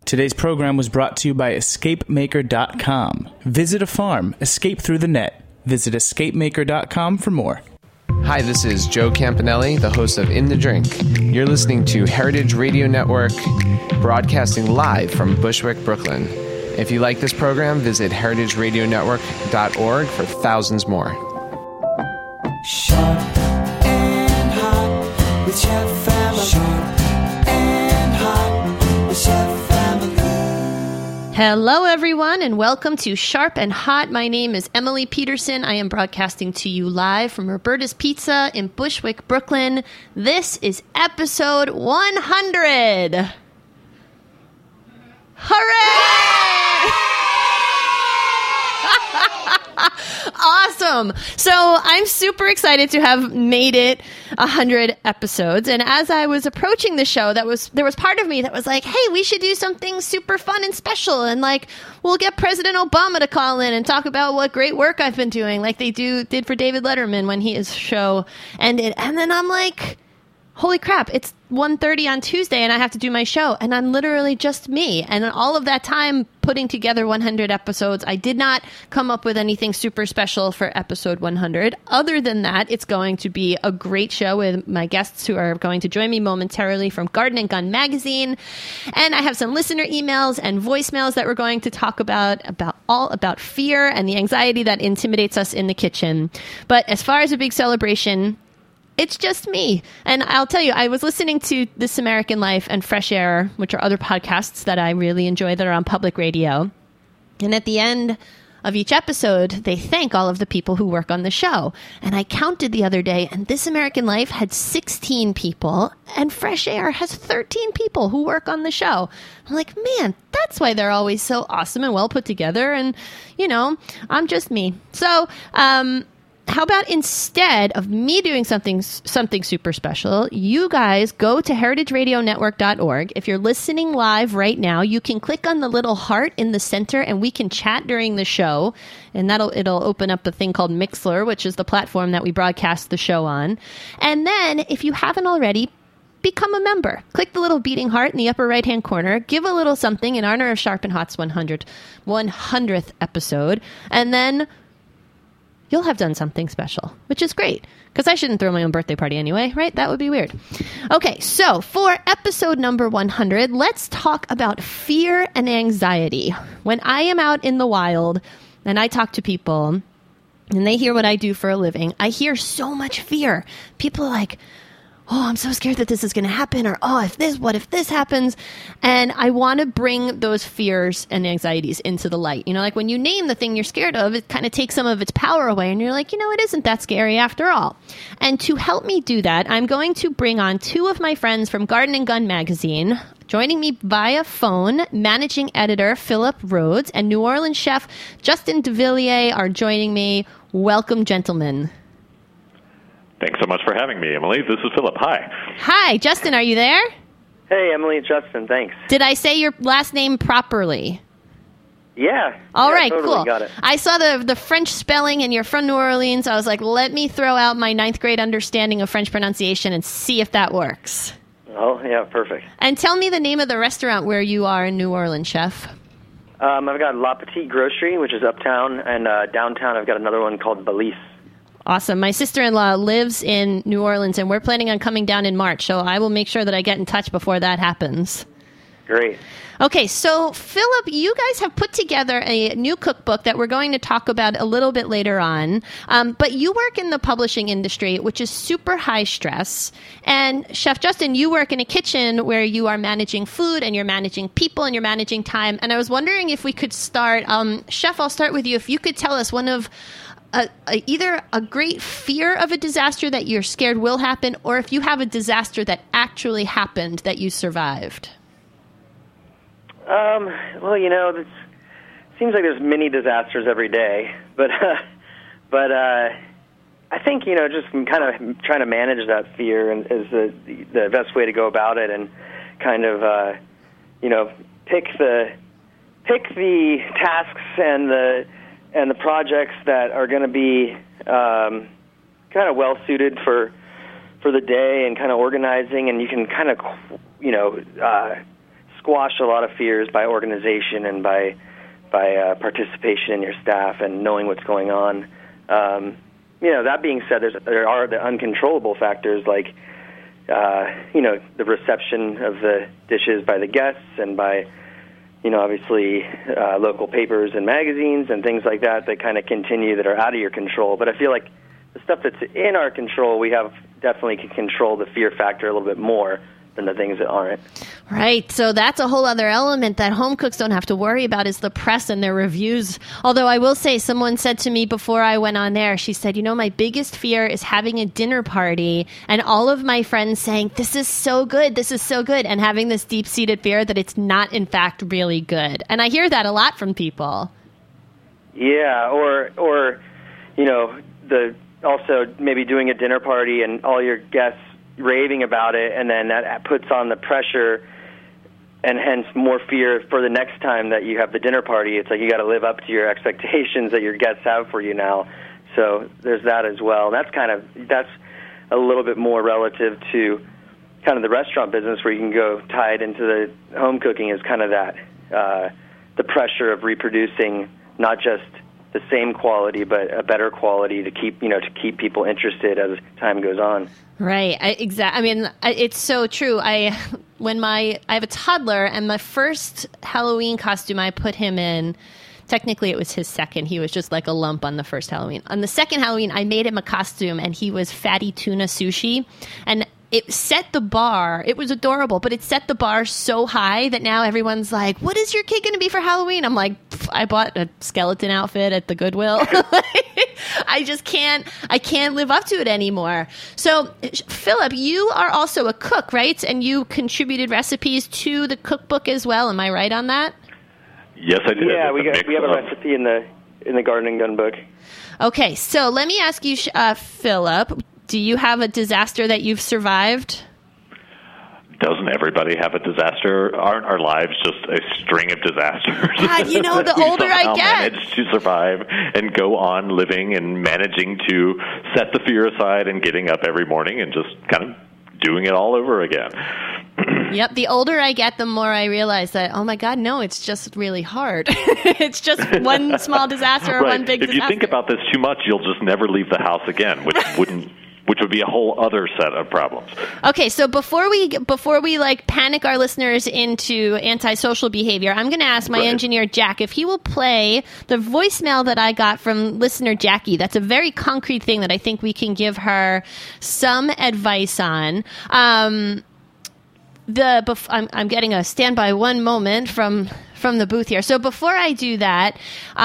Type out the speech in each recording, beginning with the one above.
Today's program was brought to you by EscapeMaker.com. Visit a farm. Escape through the net. Visit EscapeMaker.com for more. Hi, this is Joe Campanelli, the host of In the Drink. You're listening to Heritage Radio Network, broadcasting live from Bushwick, Brooklyn. If you like this program, visit heritageradionetwork.org for thousands more. Sharp and hot with Chef Family. Sharp and hot with Chef Family. Hello, everyone, and welcome to Sharp and Hot. My name is Emily Peterson. I am broadcasting to you live from Roberta's Pizza in Bushwick, Brooklyn. This is episode 100. Hooray! Awesome. So I'm super excited to have made it 100 episodes. And as I was approaching the show, there was part of me that was like, hey, we should do something super fun and special. And like, we'll get President Obama to call in and talk about what great work I've been doing, like they did for David Letterman when his show ended. And then I'm like, holy crap, it's 1:30 on Tuesday and I have to do my show, and I'm literally just me. And all of that time putting together 100 episodes, I did not come up with anything super special for episode 100. Other than that, it's going to be a great show with my guests who are going to join me momentarily from Garden and Gun magazine. And I have some listener emails and voicemails that we're going to talk about fear and the anxiety that intimidates us in the kitchen. But as far as a big celebration, it's just me. And I'll tell you, I was listening to This American Life and Fresh Air, which are other podcasts that I really enjoy that are on public radio. And at the end of each episode, they thank all of the people who work on the show. And I counted the other day, and This American Life had 16 people, and Fresh Air has 13 people who work on the show. I'm like, man, that's why they're always so awesome and well put together. And, you know, I'm just me. So, how about instead of me doing something super special, you guys go to heritageradionetwork.org. If you're listening live right now, you can click on the little heart in the center and we can chat during the show. And it'll open up a thing called Mixler, which is the platform that we broadcast the show on. And then if you haven't already, become a member. Click the little beating heart in the upper right-hand corner. Give a little something in honor of Sharp and Hot's 100th episode. And then you'll have done something special, which is great, because I shouldn't throw my own birthday party anyway, right? That would be weird. Okay, so for episode number 100, let's talk about fear and anxiety. When I am out in the wild and I talk to people and they hear what I do for a living, I hear so much fear. People are like, oh, I'm so scared that this is going to happen, or, oh, what if this happens? And I want to bring those fears and anxieties into the light. You know, like when you name the thing you're scared of, it kind of takes some of its power away, and you're like, you know, it isn't that scary after all. And to help me do that, I'm going to bring on two of my friends from Garden and Gun magazine. Joining me via phone, managing editor Philip Rhodes and New Orleans chef Justin DeVilliers are joining me. Welcome, gentlemen. Thanks so much for having me, Emily. This is Philip. Hi. Hi. Justin, are you there? Hey, Emily, it's Justin. Thanks. Did I say your last name properly? Yeah. All right, totally cool. Got it. I saw the French spelling and you're from New Orleans. I was like, let me throw out my 9th grade understanding of French pronunciation and see if that works. Oh, yeah, perfect. And tell me the name of the restaurant where you are in New Orleans, chef. I've got La Petite Grocery, which is uptown, and downtown I've got another one called Belize. Awesome. My sister-in-law lives in New Orleans, and we're planning on coming down in March, so I will make sure that I get in touch before that happens. Great. Okay, so Philip, you guys have put together a new cookbook that we're going to talk about a little bit later on, but you work in the publishing industry, which is super high stress, and Chef Justin, you work in a kitchen where you are managing food, and you're managing people, and you're managing time, and I was wondering if we could start, Chef, I'll start with you, if you could tell us one of either a great fear of a disaster that you're scared will happen, or if you have a disaster that actually happened that you survived. Well, you know, it seems like there's many disasters every day, but I think, you know, just kind of trying to manage that fear is the best way to go about it, and kind of, you know, pick the tasks and the projects that are going to be kind of well suited for the day, and kind of organizing, and you can kind of, you know, squash a lot of fears by organization and by participation in your staff and knowing what's going on. That being said, there are the uncontrollable factors like, the reception of the dishes by the guests and by, obviously local papers and magazines and things like that kind of continue that are out of your control. But I feel like the stuff that's in our control, we have definitely can control the fear factor a little bit more than the things that aren't. Right. So that's a whole other element that home cooks don't have to worry about is the press and their reviews. Although I will say, someone said to me before I went on there, she said, my biggest fear is having a dinner party and all of my friends saying, this is so good, and having this deep-seated fear that it's not, in fact, really good. And I hear that a lot from people. Yeah, or also maybe doing a dinner party and all your guests raving about it, and then that puts on the pressure and hence more fear for the next time that you have the dinner party. It's like you got to live up to your expectations that your guests have for you now. So there's that as well. That's a little bit more relative to kind of the restaurant business where you can go tied into the home cooking is kind of that the pressure of reproducing not just the same quality but a better quality to keep people interested as time goes on. Right. It's so true. I have a toddler, and my first Halloween costume I put him in, technically it was his second. He was just like a lump on the first Halloween. On the second Halloween, I made him a costume, and he was Fatty Tuna Sushi. And it set the bar. It was adorable, but it set the bar so high that now everyone's like, what is your kid going to be for Halloween? I'm like, I bought a skeleton outfit at the Goodwill. I can't live up to it anymore. So, Philip, you are also a cook, right? And you contributed recipes to the cookbook as well. Am I right on that? Yes, I did. Yeah, we have a recipe in the Garden and Gun book. Okay, so let me ask you, Philip, do you have a disaster that you've survived? Doesn't everybody have a disaster? Aren't our lives just a string of disasters? God, the older I get. Manage to survive and go on living and managing to set the fear aside and getting up every morning and just kind of doing it all over again. Yep. The older I get, the more I realize that, oh my God, no, it's just really hard. It's just one small disaster or one big disaster. If you think about this too much, you'll just never leave the house again, which would be a whole other set of problems. Okay, so before we like panic our listeners into antisocial behavior, I'm going to ask my engineer Jack if he will play the voicemail that I got from listener Jackie. That's a very concrete thing that I think we can give her some advice on. I'm getting a standby one moment from the booth here. So before I do that,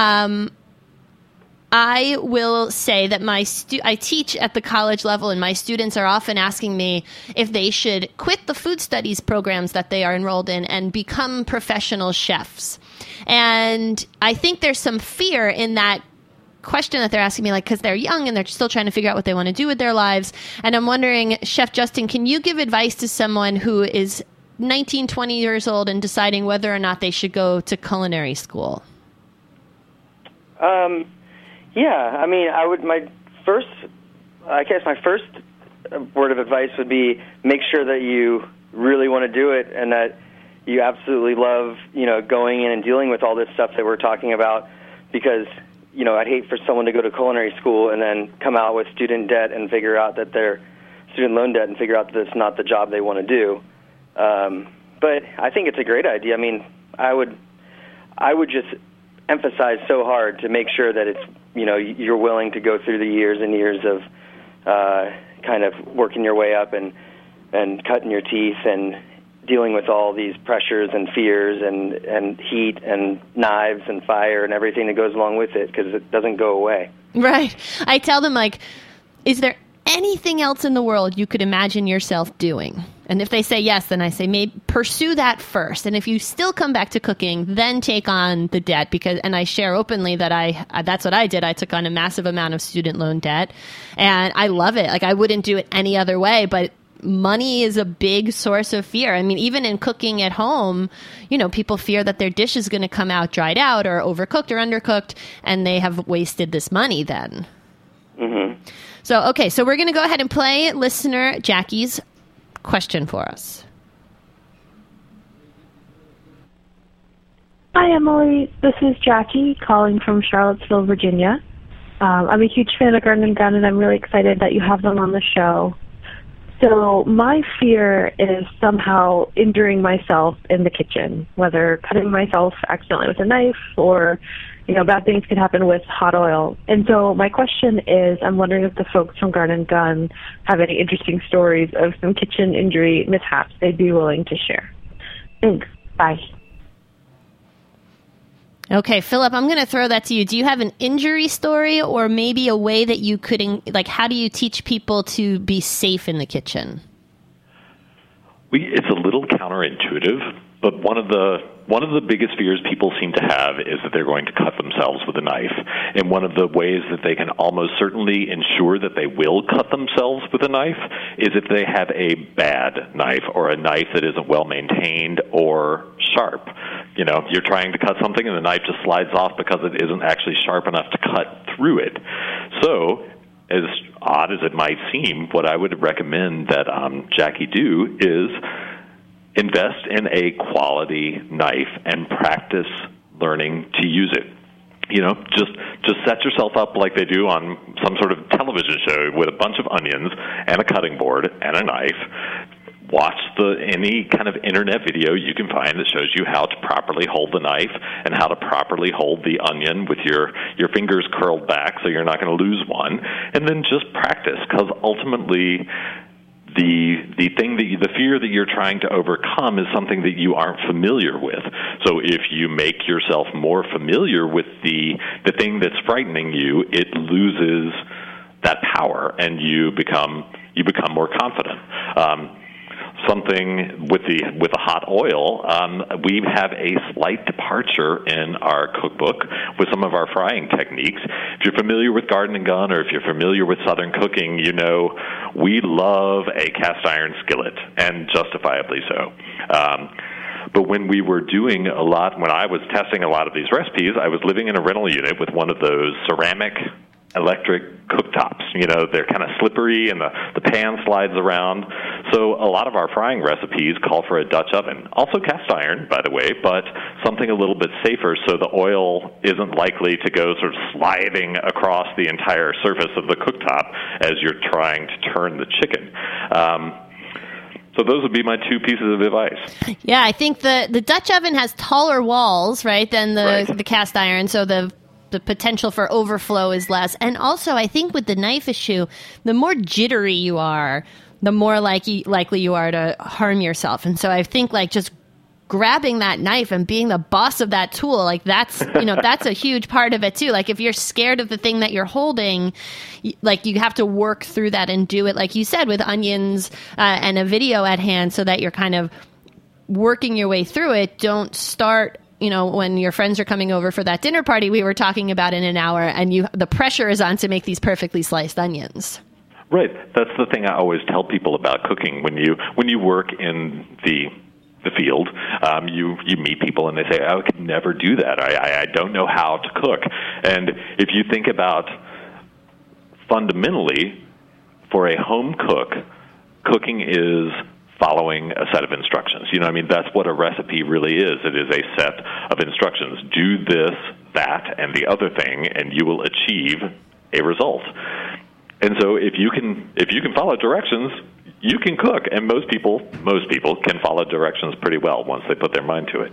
I will say that I teach at the college level, and my students are often asking me if they should quit the food studies programs that they are enrolled in and become professional chefs. And I think there's some fear in that question that they're asking me, like, because they're young and they're still trying to figure out what they want to do with their lives. And I'm wondering, Chef Justin, can you give advice to someone who is 19, 20 years old and deciding whether or not they should go to culinary school? Yeah, my first word of advice would be make sure that you really want to do it and that you absolutely love, going in and dealing with all this stuff that we're talking about, because, I'd hate for someone to go to culinary school and then come out with student debt and figure out that they're student loan debt and figure out that it's not the job they want to do. But I think it's a great idea. I would just emphasize so hard to make sure that it's, you're willing to go through the years and years of kind of working your way up and cutting your teeth and dealing with all these pressures and fears and heat and knives and fire and everything that goes along with it, because it doesn't go away. Right. I tell them, like, is there anything else in the world you could imagine yourself doing? And if they say yes, then I say maybe pursue that first. And if you still come back to cooking, then take on the debt. And I share openly that that's what I did. I took on a massive amount of student loan debt, and I love it. Like, I wouldn't do it any other way, but money is a big source of fear. Even in cooking at home, people fear that their dish is going to come out dried out or overcooked or undercooked, and they have wasted this money then. Mm-hmm. So we're going to go ahead and play listener Jackie's question for us. Hi, Emily. This is Jackie calling from Charlottesville, Virginia. I'm a huge fan of Garden and Gun, and I'm really excited that you have them on the show. So my fear is somehow injuring myself in the kitchen, whether cutting myself accidentally with a knife or, bad things could happen with hot oil. And so my question is, I'm wondering if the folks from Garden and Gun have any interesting stories of some kitchen injury mishaps they'd be willing to share. Thanks. Bye. Okay, Philip, I'm going to throw that to you. Do you have an injury story or maybe a way that you could, how do you teach people to be safe in the kitchen? It's a little counterintuitive, but one of the biggest fears people seem to have is that they're going to cut themselves with a knife. And one of the ways that they can almost certainly ensure that they will cut themselves with a knife is if they have a bad knife or a knife that isn't well maintained or sharp. You're trying to cut something and the knife just slides off because it isn't actually sharp enough to cut through it. So, as odd as it might seem, what I would recommend that Jackie do is invest in a quality knife and practice learning to use it. Just set yourself up like they do on some sort of television show with a bunch of onions and a cutting board and a knife. Watch any kind of internet video you can find that shows you how to properly hold the knife and how to properly hold the onion with your fingers curled back so you're not going to lose one. And then just practice, because ultimately the fear that you're trying to overcome is something that you aren't familiar with. So if you make yourself more familiar with the thing that's frightening you, it loses that power and you become more confident. Something with the hot oil, we have a slight departure in our cookbook with some of our frying techniques. If you're familiar with Garden and Gun or if you're familiar with Southern cooking, we love a cast iron skillet, and justifiably so. But when we were when I was testing a lot of these recipes, I was living in a rental unit with one of those ceramic electric cooktops. They're kind of slippery and the pan slides around. So a lot of our frying recipes call for a Dutch oven. Also cast iron, by the way, but something a little bit safer so the oil isn't likely to go sort of sliding across the entire surface of the cooktop as you're trying to turn the chicken. So those would be my two pieces of advice. Yeah, I think the Dutch oven has taller walls, right, than the cast iron, so the potential for overflow is less. And also, I think with the knife issue, the more jittery you are, the more likely you are to harm yourself. And so I think just grabbing that knife and being the boss of that tool, that's a huge part of it too. If you're scared of the thing that you're holding, you have to work through that and do it, like you said, with onions and a video at hand so that you're kind of working your way through it. Don't start when your friends are coming over for that dinner party we were talking about in an hour, and the pressure is on to make these perfectly sliced onions. Right. That's the thing I always tell people about cooking. When you work in the field, you meet people and they say, I could never do that. I don't know how to cook. And if you think about fundamentally, for a home cook, cooking is following a set of instructions. That's what a recipe really is. It is a set of instructions. Do this, that, and the other thing, and you will achieve a result. And so if you can follow directions, you can cook. And most people can follow directions pretty well once they put their mind to it.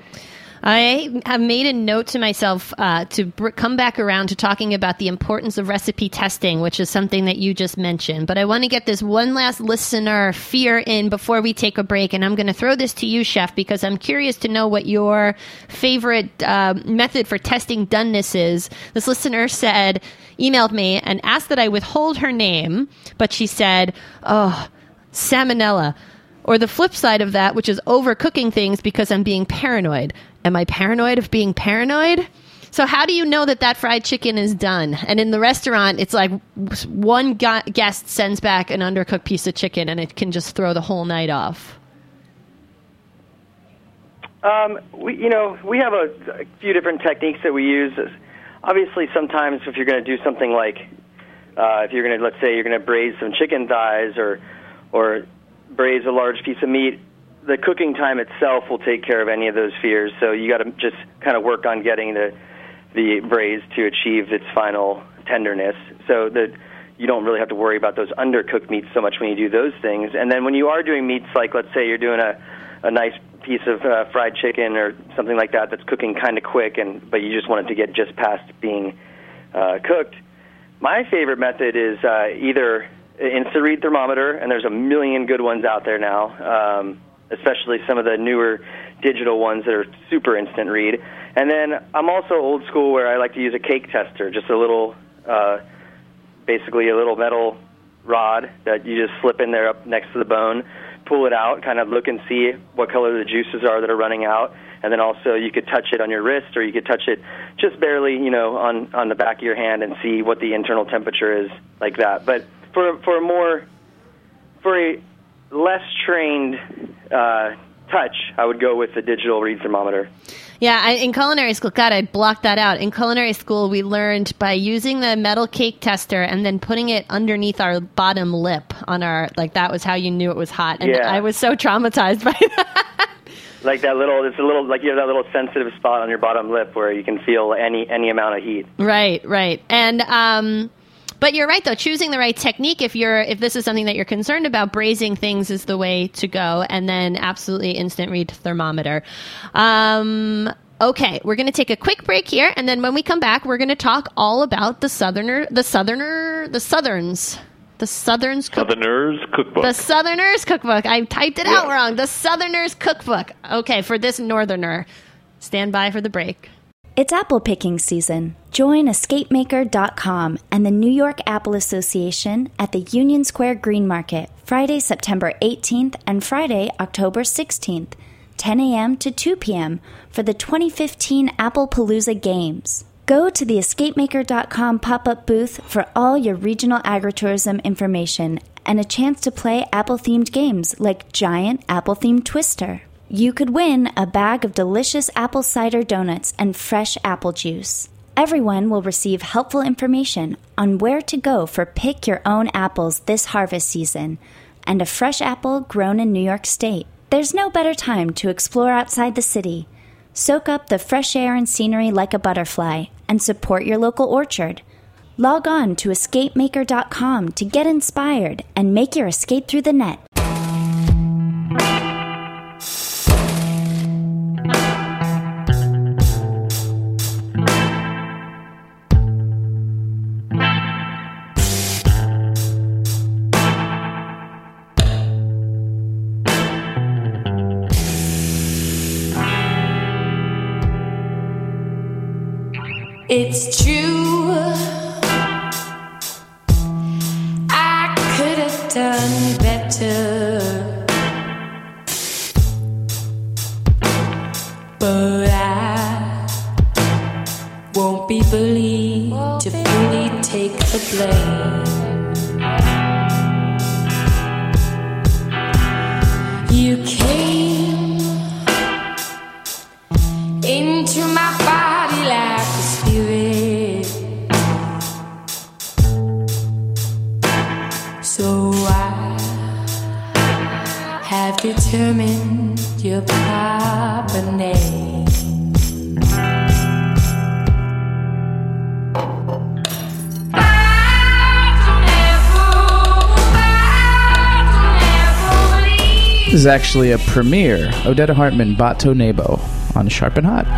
I have made a note to myself to come back around to talking about the importance of recipe testing, which is something that you just mentioned. But I want to get this one last listener fear in before we take a break. And I'm going to throw this to you, Chef, because I'm curious to know what your favorite method for testing doneness is. This listener emailed me and asked that I withhold her name, but she said, salmonella. Or the flip side of that, which is overcooking things because I'm being paranoid. Am I paranoid of being paranoid? So how do you know that fried chicken is done? And in the restaurant, it's like one guest sends back an undercooked piece of chicken and it can just throw the whole night off. We have a few different techniques that we use. Obviously, sometimes if you're going to do something like, if you're going to, let's say you're going to braise some chicken thighs or braise a large piece of meat, the cooking time itself will take care of any of those fears. So you got to just kind of work on getting the braise to achieve its final tenderness, so that you don't really have to worry about those undercooked meats so much when you do those things. And then when you are doing meats, like let's say you're doing a nice piece of fried chicken or something like that that's cooking kind of quick, but you just want it to get just past being cooked. My favorite method is either instant read thermometer, and there's a million good ones out there now, especially some of the newer digital ones that are super instant read. And then I'm also old school where I like to use a cake tester, just a little, basically a little metal rod that you just slip in there up next to the bone, pull it out, kind of look and see what color the juices are that are running out. And then also you could touch it on your wrist, or you could touch it just barely, on the back of your hand and see what the internal temperature is like that. But for a less trained touch, I would go with the digital read thermometer. Yeah, in culinary school, God, I blocked that out. In culinary school, we learned by using the metal cake tester and then putting it underneath our bottom lip that was how you knew it was hot. And I was so traumatized by that. Like that little, like you have that little sensitive spot on your bottom lip where you can feel any amount of heat. Right. And, but you're right, though. Choosing the right technique, if this is something that you're concerned about, braising things is the way to go. And then absolutely instant read thermometer. Okay, we're going to take a quick break here, and then when we come back, we're going to talk all about the Southerners Cookbook. The Southerners Cookbook. I typed it out wrong. The Southerners Cookbook. Okay, for this Northerner. Stand by for the break. It's apple picking season. Join EscapeMaker.com and the New York Apple Association at the Union Square Green Market, Friday, September 18th and Friday, October 16th, 10 a.m. to 2 p.m. for the 2015 Applepalooza Games. Go to the EscapeMaker.com pop-up booth for all your regional agritourism information and a chance to play apple-themed games like Giant Apple-Themed Twister. You could win a bag of delicious apple cider donuts and fresh apple juice. Everyone will receive helpful information on where to go for pick your own apples this harvest season and a fresh apple grown in New York State. There's no better time to explore outside the city. Soak up the fresh air and scenery like a butterfly and support your local orchard. Log on to EscapeMaker.com to get inspired and make your escape through the net. It's true, I could have done better, but I won't be believed to fully take the blame. You came into my body like a spirit, so I have determined your proper name. This is actually a premiere. Odetta Hartman, Bato Nebo on Sharp and Hot.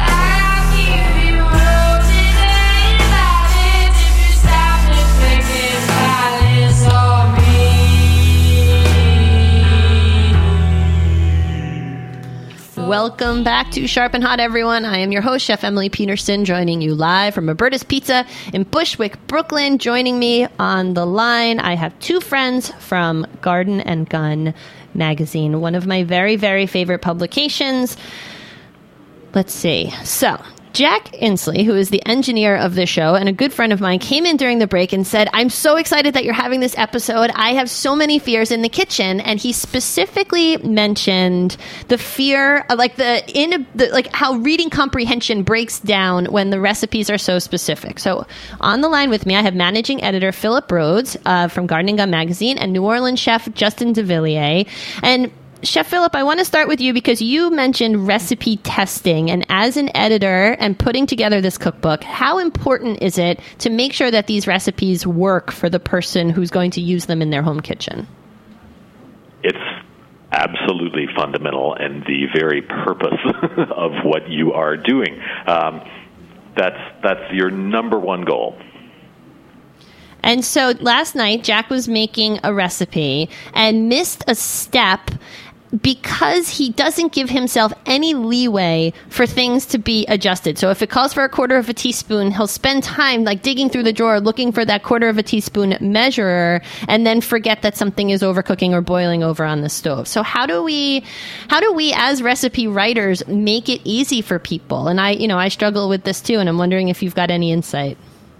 Welcome back to Sharp and Hot, everyone. I am your host, Chef Emily Peterson, joining you live from Roberta's Pizza in Bushwick, Brooklyn. Joining me on the line, I have two friends from Garden and Gun magazine, one of my very, very favorite publications. Let's see. So, Jack Inslee, who is the engineer of the show and a good friend of mine, came in during the break and said, I'm so excited that you're having this episode. I have so many fears in the kitchen. And he specifically mentioned the fear of how reading comprehension breaks down when the recipes are so specific. So on the line with me, I have managing editor Philip Rhodes from Garden and Gun magazine and New Orleans chef Justin DeVilliers. And Chef Philip, I want to start with you because you mentioned recipe testing. And as an editor and putting together this cookbook, how important is it to make sure that these recipes work for the person who's going to use them in their home kitchen? It's absolutely fundamental and the very purpose of what you are doing. That's your number one goal. And so last night, Jack was making a recipe and missed a step because he doesn't give himself any leeway for things to be adjusted. So if it calls for a quarter of a teaspoon, he'll spend time like digging through the drawer looking for that quarter of a teaspoon measurer and then forget that something is overcooking or boiling over on the stove. So how do we as recipe writers make it easy for people? And I struggle with this too, and I'm wondering if you've got any insight.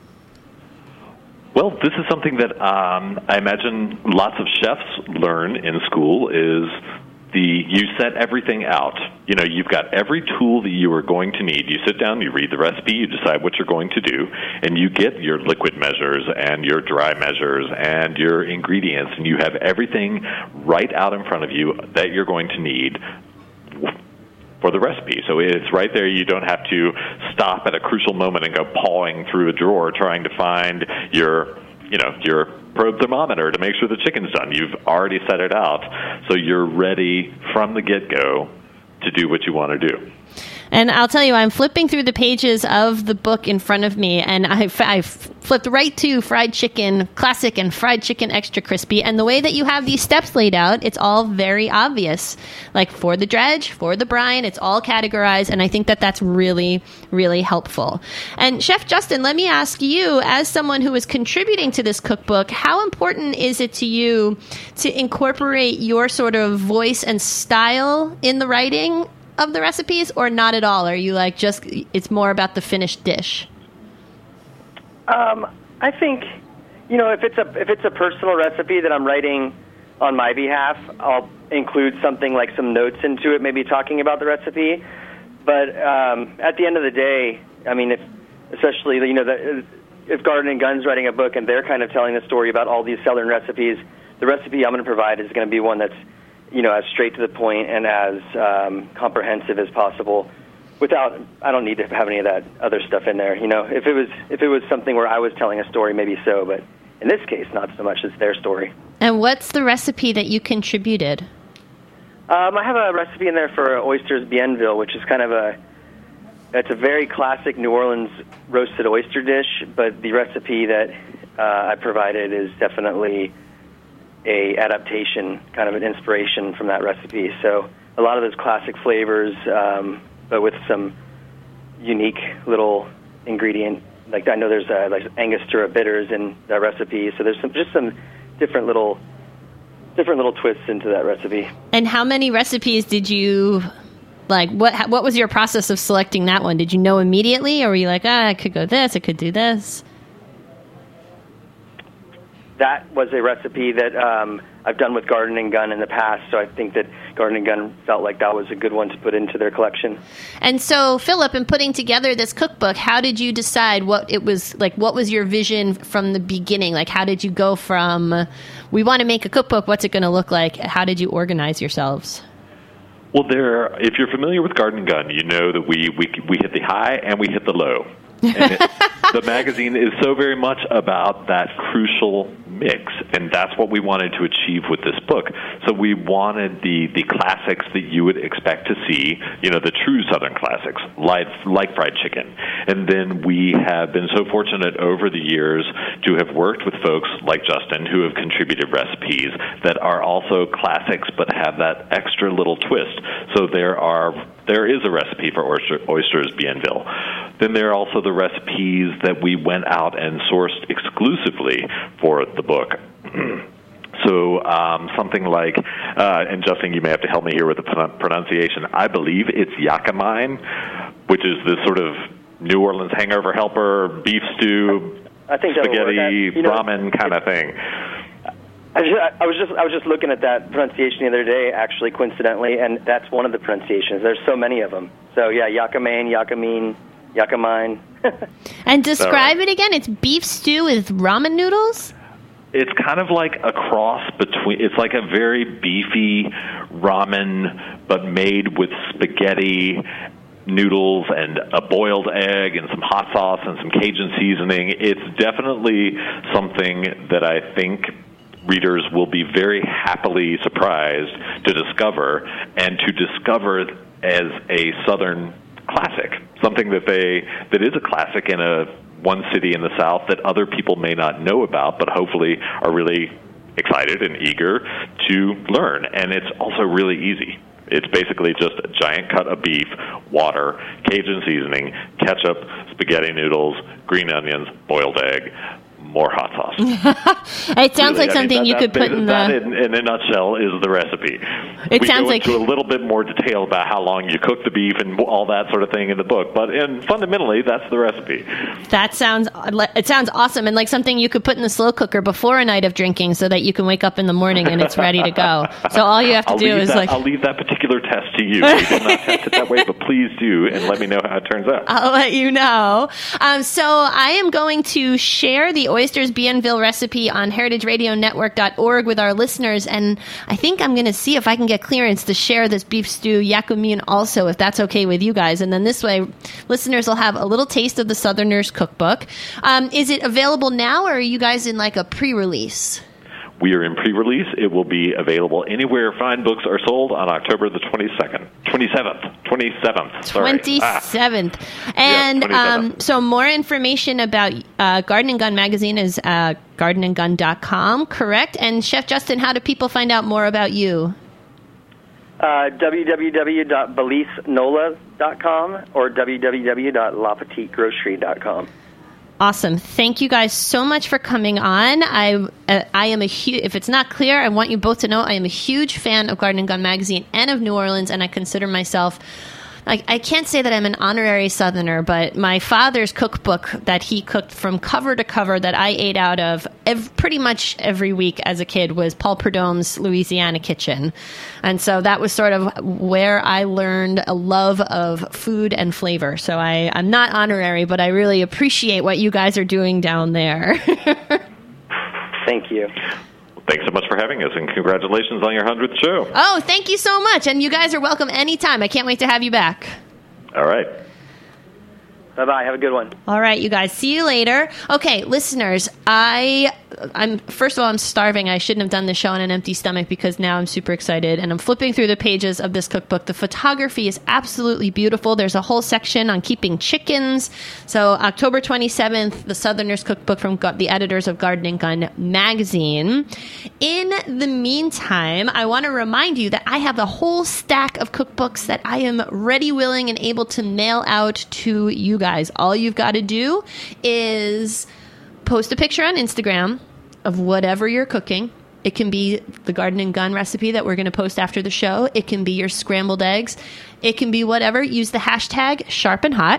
Well, this is something that I imagine lots of chefs learn in school is you set everything out. You know, you've got every tool that you are going to need. You sit down, you read the recipe, you decide what you're going to do, and you get your liquid measures and your dry measures and your ingredients, and you have everything right out in front of you that you're going to need for the recipe. So it's right there. You don't have to stop at a crucial moment and go pawing through a drawer trying to find your probe thermometer to make sure the chicken's done. You've already set it out, so you're ready from the get-go to do what you want to do. And I'll tell you, I'm flipping through the pages of the book in front of me, and I've flipped right to fried chicken classic and fried chicken extra crispy. And the way that you have these steps laid out, it's all very obvious. Like for the dredge, for the brine, it's all categorized. And I think that that's really, really helpful. And Chef Justin, let me ask you, as someone who is contributing to this cookbook, how important is it to you to incorporate your sort of voice and style in the writing of the recipes, or not at all? Are you like just it's more about the finished dish? I think, if it's a personal recipe that I'm writing on my behalf, I'll include something like some notes into it, maybe talking about the recipe. But at the end of the day, I mean, if Garden and Gun's writing a book and they're kind of telling the story about all these Southern recipes, the recipe I'm going to provide is going to be one that's as straight to the point and as comprehensive as possible. I don't need to have any of that other stuff in there. If it was something where I was telling a story, maybe so, but in this case, not so much. It's their story. And what's the recipe that you contributed? I have a recipe in there for oysters Bienville, which is it's a very classic New Orleans roasted oyster dish, but the recipe that I provided is definitely a adaptation, kind of an inspiration from that recipe. So a lot of those classic flavors, but with some unique little ingredient. Like I know there's like Angostura bitters in that recipe, so there's some different little twists into that recipe. And how many recipes did you like? What was your process of selecting that one? Did you know immediately, or were you like, I could go this, I could do this? That was a recipe that I've done with Garden and Gun in the past, so I think that Garden and Gun felt like that was a good one to put into their collection. And so, Philip, in putting together this cookbook, how did you decide what it was like? What was your vision from the beginning? Like, how did you go from, we want to make a cookbook, what's it going to look like? How did you organize yourselves? Well, if you're familiar with Garden and Gun, you know that we hit the high and we hit the low. And the magazine is so very much about that crucial mix, and that's what we wanted to achieve with this book. So we wanted the classics that you would expect to see, the true Southern classics, like fried chicken. And then we have been so fortunate over the years to have worked with folks like Justin who have contributed recipes that are also classics but have that extra little twist. So there is a recipe for oysters Bienville. Then there are also the recipes that we went out and sourced exclusively for the book. So something like, and Justin, you may have to help me here with the pronunciation, I believe it's yakimine, which is this sort of New Orleans hangover helper, beef stew, spaghetti, ramen kind of thing. I was just looking at that pronunciation the other day, actually, coincidentally, and that's one of the pronunciations. There's so many of them. So yeah, yakimane, yakimine. And describe it again. It's beef stew with ramen noodles? It's kind of like a cross between, it's like a very beefy ramen, but made with spaghetti, noodles, and a boiled egg, and some hot sauce, and some Cajun seasoning. It's definitely something that I think readers will be very happily surprised to discover, and to discover as a Southern classic, something that is a classic in one city in the South that other people may not know about, but hopefully are really excited and eager to learn. And it's also really easy. It's basically just a giant cut of beef, water, Cajun seasoning, ketchup, spaghetti noodles, green onions, boiled egg, more hot sauce. It sounds like something you could put in that in a nutshell is the recipe. It sounds like into a little bit more detail about how long you cook the beef and all that sort of thing in the book, but fundamentally that's the recipe. It sounds awesome, and like something you could put in the slow cooker before a night of drinking, so that you can wake up in the morning and it's ready to go. So all you have to do is I'll leave that particular test to you. We did not test it that way, but please do, and let me know how it turns out. I'll let you know. So I am going to share the Oysters Bienville recipe on heritageradionetwork.org with our listeners, and I think I'm going to see if I can get clearance to share this beef stew yakumin also, if that's okay with you guys. And then this way, listeners will have a little taste of the Southerners cookbook. Is it available now, or are you guys in like a pre-release? We are in pre-release. It will be available anywhere fine books are sold on October the 27th. Sorry. 27th. And 27th. So more information about Garden and Gun magazine is gardenandgun.com, correct? And Chef Justin, how do people find out more about you? www.belisnola.com or www.lapetitegrocery.com. Awesome. Thank you guys so much for coming on. I am if it's not clear, I want you both to know I am a huge fan of Garden and Gun magazine and of New Orleans, and I consider myself, I can't say that I'm an honorary Southerner, but my father's cookbook that he cooked from cover to cover that I ate out of pretty much every week as a kid was Paul Prudhomme's Louisiana Kitchen. And so that was sort of where I learned a love of food and flavor. So I'm not honorary, but I really appreciate what you guys are doing down there. Thank you. Thanks so much for having us, and congratulations on your 100th show. Oh, thank you so much. And you guys are welcome anytime. I can't wait to have you back. All right. Bye-bye. Have a good one. All right, you guys. See you later. Okay, listeners, I'm first of all, I'm starving. I shouldn't have done the show on an empty stomach because now I'm super excited, and I'm flipping through the pages of this cookbook. The photography is absolutely beautiful. There's a whole section on keeping chickens. So October 27th, the Southerners Cookbook from the editors of Garden and Gun magazine. In the meantime, I want to remind you that I have a whole stack of cookbooks that I am ready, willing, and able to mail out to you guys. All you've got to do is post a picture on Instagram of whatever you're cooking. It can be the Garden and Gun recipe that we're going to post after the show. It can be your scrambled eggs. It can be whatever. Use the hashtag #SharpAndHot.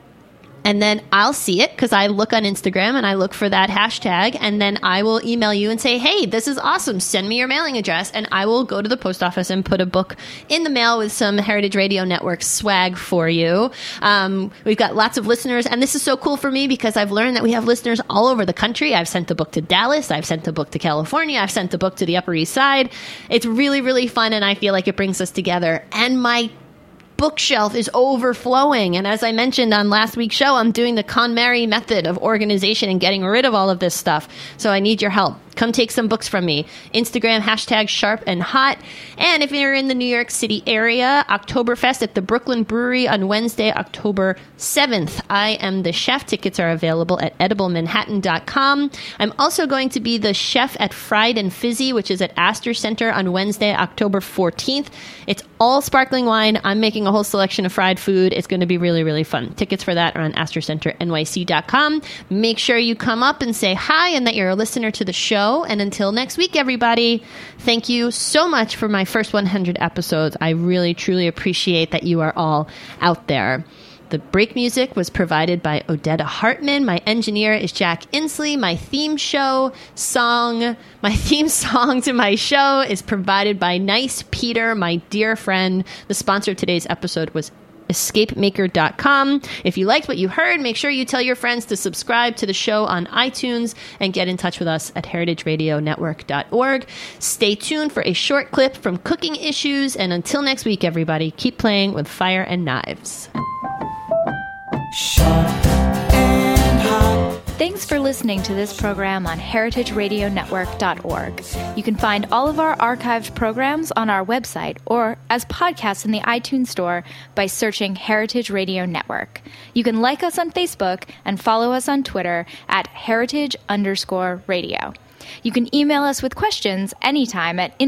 And then I'll see it because I look on Instagram and I look for that hashtag, and then I will email you and say, hey, this is awesome. Send me your mailing address, and I will go to the post office and put a book in the mail with some Heritage Radio Network swag for you. We've got lots of listeners, and this is so cool for me because I've learned that we have listeners all over the country. I've sent the book to Dallas. I've sent the book to California. I've sent the book to the Upper East Side. It's really, really fun, and I feel like it brings us together. And my bookshelf is overflowing. And as I mentioned on last week's show, I'm doing the KonMari method of organization and getting rid of all of this stuff. So I need your help. Come take some books from me. Instagram, hashtag #SharpAndHot. And if you're in the New York City area, Oktoberfest at the Brooklyn Brewery on Wednesday, October 7th. I am the chef. Tickets are available at ediblemanhattan.com. I'm also going to be the chef at Fried and Fizzy, which is at Astor Center on Wednesday, October 14th. It's all sparkling wine. I'm making a whole selection of fried food. It's going to be really, really fun. Tickets for that are on AstorCenterNYC.com. Make sure you come up and say hi and that you're a listener to the show. And until next week, everybody, thank you so much for my first 100 episodes. I really, truly appreciate that you are all out there. The break music was provided by Odetta Hartman. My engineer is Jack Inslee. My theme song to my show is provided by Nice Peter, my dear friend. The sponsor of today's episode was escapemaker.com. If you liked what you heard, make sure you tell your friends to subscribe to the show on iTunes and get in touch with us at heritageradionetwork.org. Stay tuned for a short clip from Cooking Issues, and until next week, everybody, keep playing with fire and knives. Sharp and hot. Thanks for listening to this program on heritageradionetwork.org. You can find all of our archived programs on our website or as podcasts in the iTunes Store by searching Heritage Radio Network. You can like us on Facebook and follow us on Twitter at @heritage_radio. You can email us with questions anytime at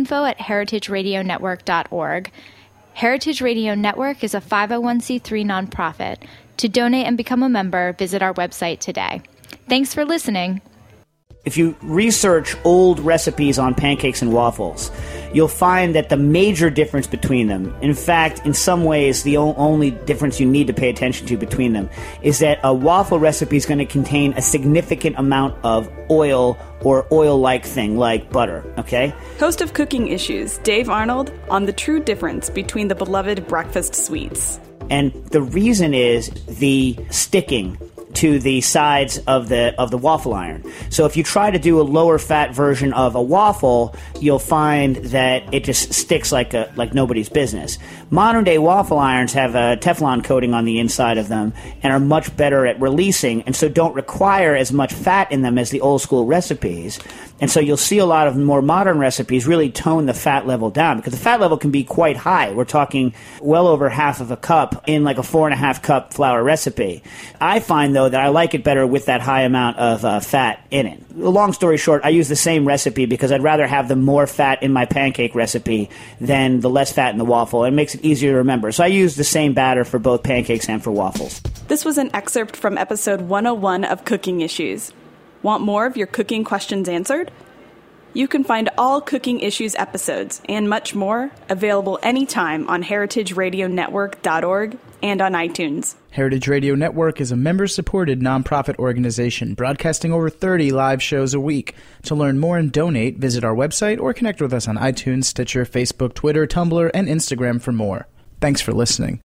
info@heritageradionetwork.org. Heritage Radio Network is a 501c3 nonprofit. To donate and become a member, visit our website today. Thanks for listening. If you research old recipes on pancakes and waffles, you'll find that the major difference between them, in fact, in some ways, the only difference you need to pay attention to between them, is that a waffle recipe is going to contain a significant amount of oil or oil-like thing, like butter, okay? Host of Cooking Issues, Dave Arnold, on the true difference between the beloved breakfast sweets. And the reason is the sticking to the sides of the waffle iron. So if you try to do a lower fat version of a waffle, you'll find that it just sticks like nobody's business. Modern day waffle irons have a Teflon coating on the inside of them and are much better at releasing, and so don't require as much fat in them as the old school recipes. And so you'll see a lot of more modern recipes really tone the fat level down, because the fat level can be quite high. We're talking well over half of a cup in like a 4.5 cup flour recipe. I find, though, that I like it better with that high amount of fat in it. Long story short, I use the same recipe because I'd rather have the more fat in my pancake recipe than the less fat in the waffle. It makes it easier to remember. So I use the same batter for both pancakes and for waffles. This was an excerpt from episode 101 of Cooking Issues. Want more of your cooking questions answered? You can find all Cooking Issues episodes and much more available anytime on heritageradionetwork.org and on iTunes. Heritage Radio Network is a member-supported nonprofit organization broadcasting over 30 live shows a week. To learn more and donate, visit our website or connect with us on iTunes, Stitcher, Facebook, Twitter, Tumblr, and Instagram for more. Thanks for listening.